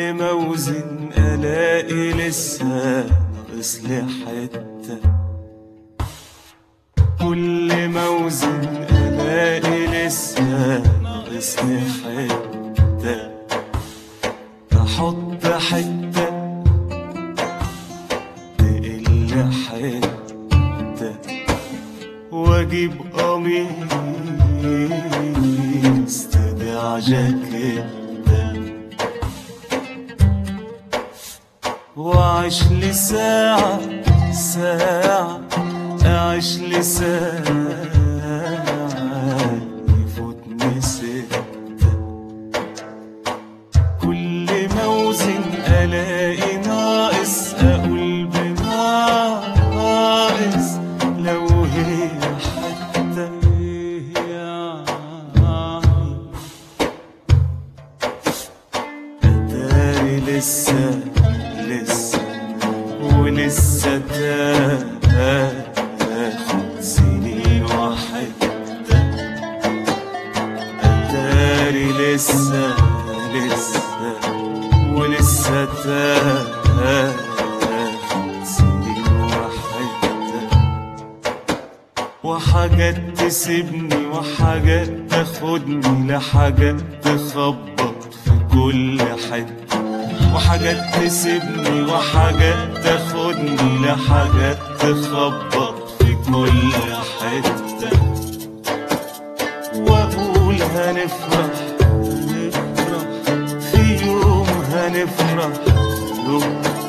ما اوزن الاقي لسه ناقصلي حته، كل ما اوزن الاقي لسه ناقصلي حته، احط حته تقل حته، واجيب قميص تبع جاكيته، واعيش لي ساعة ساعة، اعيش لي ساعة يفوتني ستة، كل ما اوزن الاقي ناقص، اقول بناقص لو هي حتى اتاري لسه ولسه تاخد سنين وحدة، أتاري لسه ولسه تاخد سنين وحدة، وحاجات تسيبني وحاجات تاخدني لحاجات تخبط في كل حتة، وحاجات تسيبني وحاجات تاخدني لحاجات تخبط في كل حتة، واقول هنفرح في يوم، هنفرح يوم